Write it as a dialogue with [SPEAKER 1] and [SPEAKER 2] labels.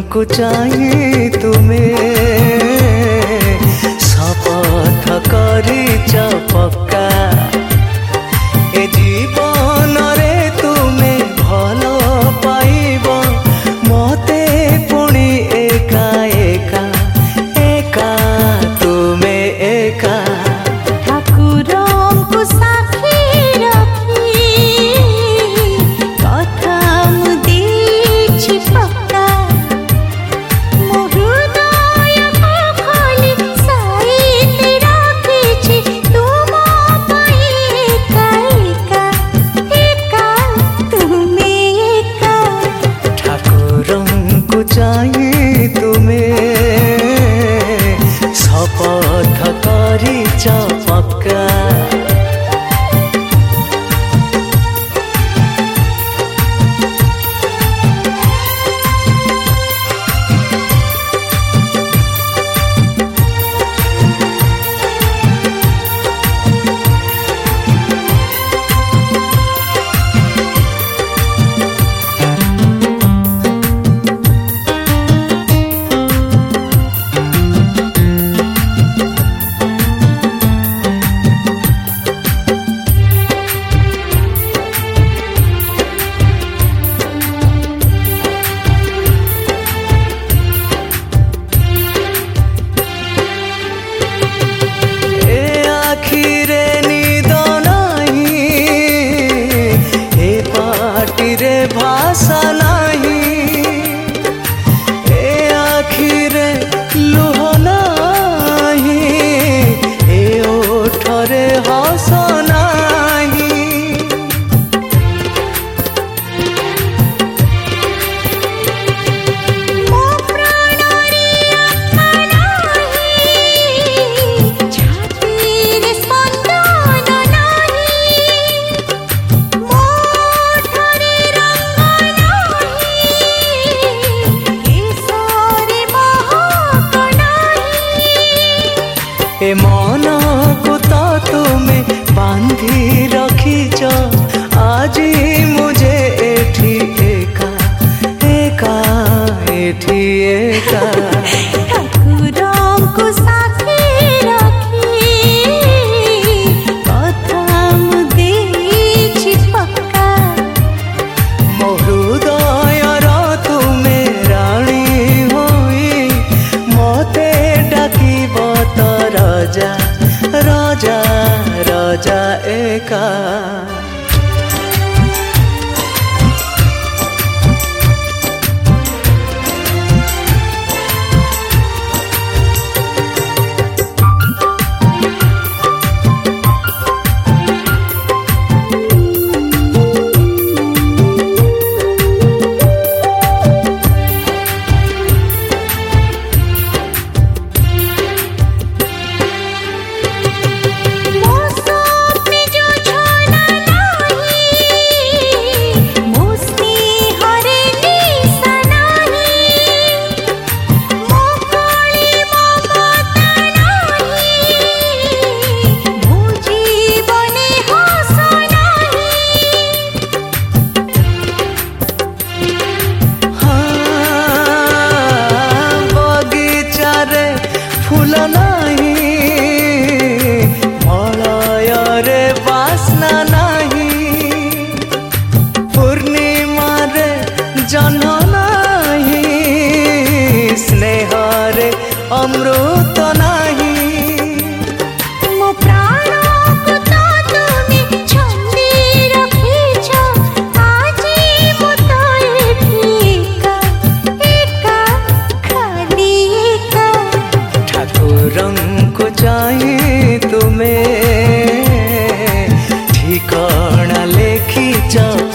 [SPEAKER 1] को चाहिए तुम्हें शपथ करिच पक्का ए जीवन रे तुम्हें भल पाइब मते पुणी एका एका एका तुम्हें एका चाहिए तुम्हें शपथ करिच पक्का भाषा नहीं ए आखिरे लुह नहीं ए ओठरे हस नहीं
[SPEAKER 2] मो प्राणरे आत्मा नहीं छातीरे स्पंदन नहीं मो ए मन को तो तुम्हें बांधी रखीच आज मुझे एठी एका एका एठी एका ठाकुर को साथी रखी कथा मुझे पक्का
[SPEAKER 1] मो हृदयर तुम्हें राणी होई मते डाकिब तो राजा राजा राजा एका फूल नहीं मलय रे बासना नहीं पूर्णिमा रे जन्म नहीं स्नेह रे अमृत नहीं
[SPEAKER 2] मो प्राण को तो तुम्हें छंदी रखीच आज मुझे एका एका खाली एका
[SPEAKER 1] ठाकुरं को चाहिए तुम्हें ठिकाना लेखिच